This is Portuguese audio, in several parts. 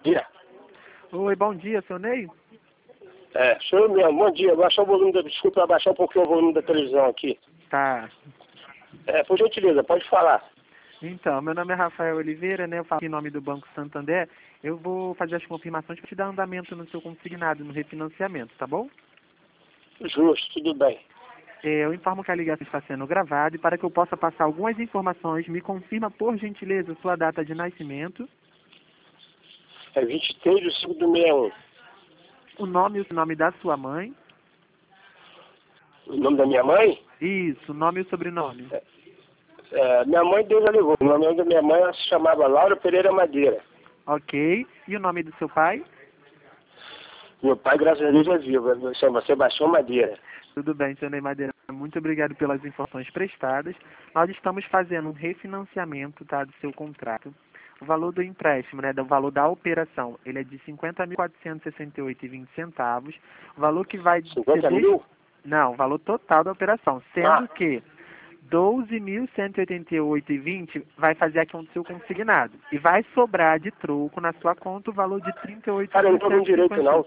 dia. Oi, bom dia, seu Ney? Sou eu mesmo. Bom dia. Abaixar o volume desculpa, abaixar um pouquinho o volume da televisão aqui. Tá. Por gentileza, pode falar. Então, meu nome é Rafael Oliveira, né? Eu falo aqui em nome do Banco Santander. Eu vou fazer as confirmações para te dar andamento no seu consignado, no refinanciamento, tá bom? Justo, tudo bem. Eu informo que a ligação está sendo gravada e para que eu possa passar algumas informações, me confirma, por gentileza, sua data de nascimento, 23/5/61. o nome e o nome da sua mãe. O nome da minha mãe? Isso, o nome e o sobrenome. Minha mãe Deus a levou. O nome da minha mãe ela se chamava Laura Pereira Madeira. Ok. E o nome do seu pai? Meu pai, graças a Deus, é vivo. Ele chama Sebastião Madeira. Tudo bem, seu Ney Madeira. Muito obrigado pelas informações prestadas. Nós estamos fazendo um refinanciamento, tá, do seu contrato. O valor do empréstimo, né, do valor da operação, ele é de R$ 50.468,20. O valor que vai 50 mil? Não, o valor total da operação, sendo que 12.188,20 vai fazer aqui um seu consignado. E vai sobrar de troco na sua conta o valor de 38.158. Cara, eu não tô ouvindo direito, não.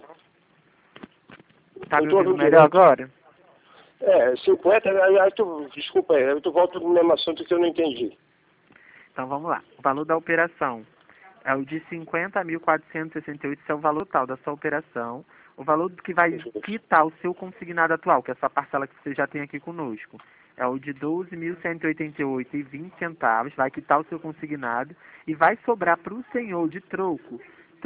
Tá me Não tô ouvindo ouvindo melhor direito. agora? 50, desculpa aí, tu volta no mesmo assunto que eu não entendi. Então vamos lá. O valor da operação é o de 50.468, esse é o valor total da sua operação. O valor que vai quitar o seu consignado atual, que é essa parcela que você já tem aqui conosco, é o de 12.188,20, vai quitar o seu consignado e vai sobrar para o senhor de troco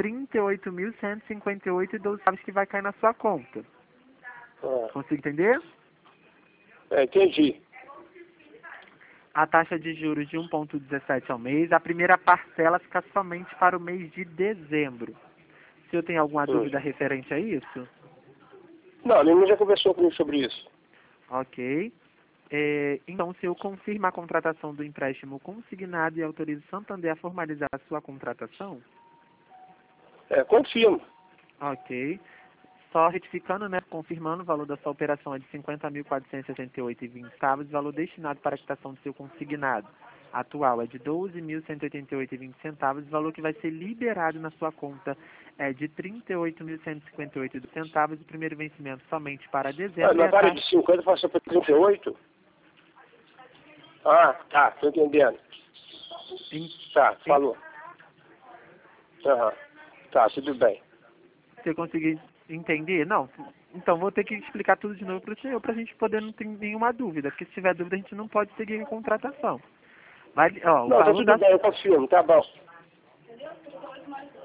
38.158,12 que vai cair na sua conta. Consigo entender? Entendi. A taxa de juros de 1,17 ao mês. A primeira parcela fica somente para o mês de dezembro. O senhor tem alguma dúvida referente a isso? Não, nenhum já conversou comigo sobre isso. Ok. Então, o senhor confirma a contratação do empréstimo consignado e autoriza o Santander a formalizar a sua contratação? Confirmo. Ok. Só retificando, né, confirmando, o valor da sua operação é de R$ 50.468,20, o valor destinado para a quitação do seu consignado atual é de R$ 12.188,20, o valor que vai ser liberado na sua conta é de R$ 38.158,00, o primeiro vencimento somente para dezembro. Na vara de 50 passou para 38? Tá, tô entendendo. Tá, falou. Tá, tudo bem. Você conseguiu entender? Não. Então, vou ter que explicar tudo de novo para o senhor, para a gente poder não ter nenhuma dúvida, porque se tiver dúvida, a gente não pode seguir a contratação. Mas, Não, tá tudo bem, eu confirmo, tá bom.